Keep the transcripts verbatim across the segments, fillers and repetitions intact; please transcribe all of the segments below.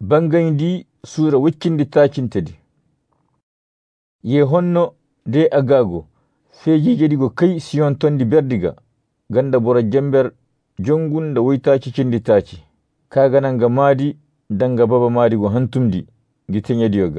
bangayndi sura waccindi tacintedi. Ye honno de agago feji jedigo kai siyon tondi berdiga ganda bora jamber jongunda woytaci cindi taci kagananga madi danga baba madi go hantumdi gitenyedi yoga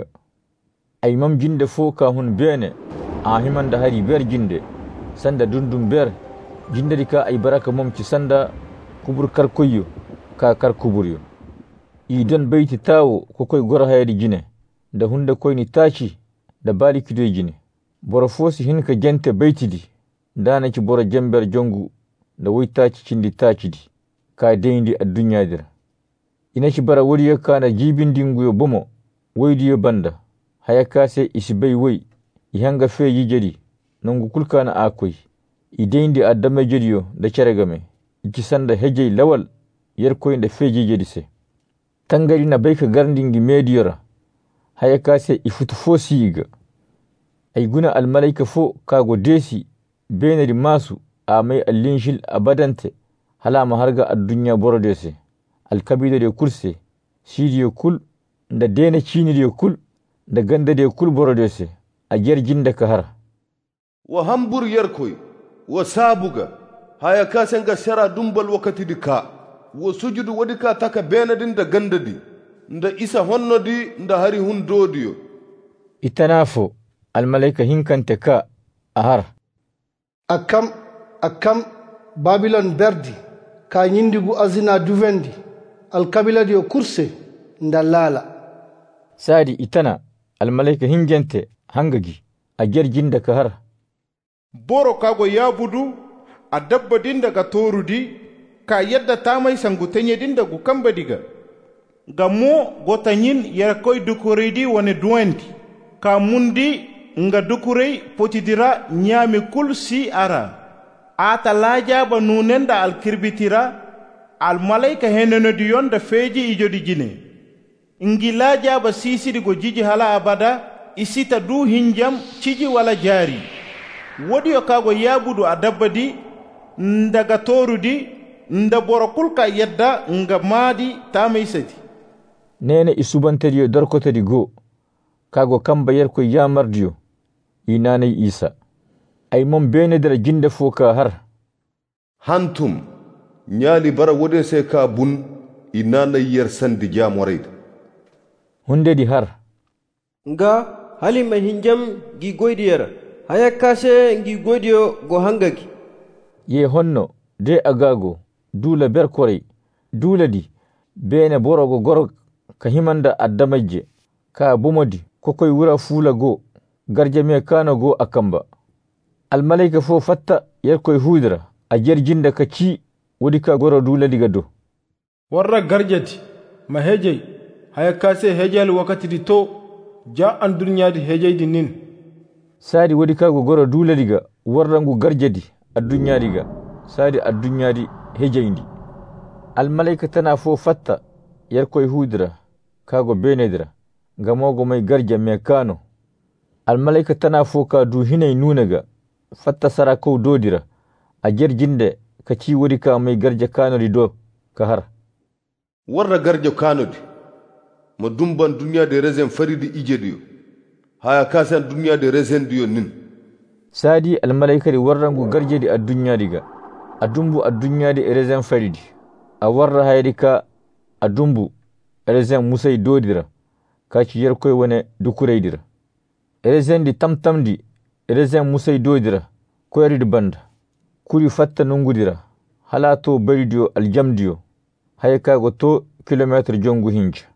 ay mam jinde fo ka hun bene a himanda hari ber jinde sanda dundum ber jinde ka ay baraka mom ci sanda kubur kar koyyo ka kar kuburyo idon beyti tawo ko koy gora haydi jine da hunde koyni taci da bali kidoy jine boro fosi hinka jente beytidi dana ci boro jamber jongu da woytaci cindi tacidi ka deyndi addunyadira ina ci bara woriyo kana jibindinguyo bomo woydiyo banda haya kase isi bey woy i hanga feeji jedi nongu kulkana akoy i deyndi addama jediyo da ceregame iki sanda hejey lawal yerkoynde feeji jedi se tangari na bayka garndingi mediyora haya kase i futu fo siiga ay guna almalaika fo kago desi benedi masu amay allinshil abadante halama harga addunya borodese alkabida de kurse sidiyo kul nda dena chinidiyo kul nda gandade kul borodese a jerjinde ka har wa hambur yerkoy wa sabuga haya kasenga sera dumbal wakati dika wa sujudu wadika taka benedin da gandadi nda isa honnodi nda hari hundodiyo itanafo almalaika hinkante ka ahar akam akam Babylon berdi ka nyindigu azina duvendi alkabila dio kurse ndalala sadi itana almalaika hingente hangagi a jerjinde ka har boro kago yabudu a dabba dinda ga torudi ka yadda ta mai sangutenye dinda gu kamba diga ga mo gotanyin yarkoy dukuridi wane duwendi ka mundi nga dukurei potidira nyami kul si ara ata lajaba nunenda alkirbitira al malaika heneno diyon da feji ijodi jine ngi lajaba sisidi go jiji hala abada isita du hinjam ciji wala jari wodi yo kago yabudu adabadi ndaga torudi nda borokulka yedda nga madi tamaysati nene isubantediyo dorkotedi go kago kamba yerko yamardiyo inanay isa ay mom benedira jinde fo ka har hantum nyali bara wode se ka bun inanay yer sandi jamorayda hundedi har nga halima hinjam gi goydiyara haya kase gi goydiyo go hangagi ye honno de agago dula berkorey duladi bene borogo goro ka himanda addamajje ka bomodi kokoy wura fula go garjame kana go akamba almalaika fo fatta yerkoy hudra a jerjinde ka ci wodi ka goro dula diga do warra garjati ma hejey haya kase hejal wakati di to ja an dunyadi hejeydi nin sadi wodi ka go goro dula diga warrangu garjadi addunya diga sadi addunyadi hejeyndi almalaika tana fo fatta yerkoy hudra kago benedira gamogo may garja me kano almalaika tana fo ka du hinay nunaga fatta sara ko dodira a jerjinde ka ci wodi ka may garja kano di do ka har warra garja kano di ma dumban dunya de rezen faridi ijediyo haya kasan dunya de rezen diyo nin sadi almalaika di warrangu garja di addunya diga adumbu addunya di rezen faridi a warra haydika adumbu rezen musay dodira ka ci yerkoy wone dukureydira rezen di tamtamdi rezen musay dodira koyri banda kuri fatta nungudira halato baridiyo aljamdiyo hayka go to kilometer jongu hinja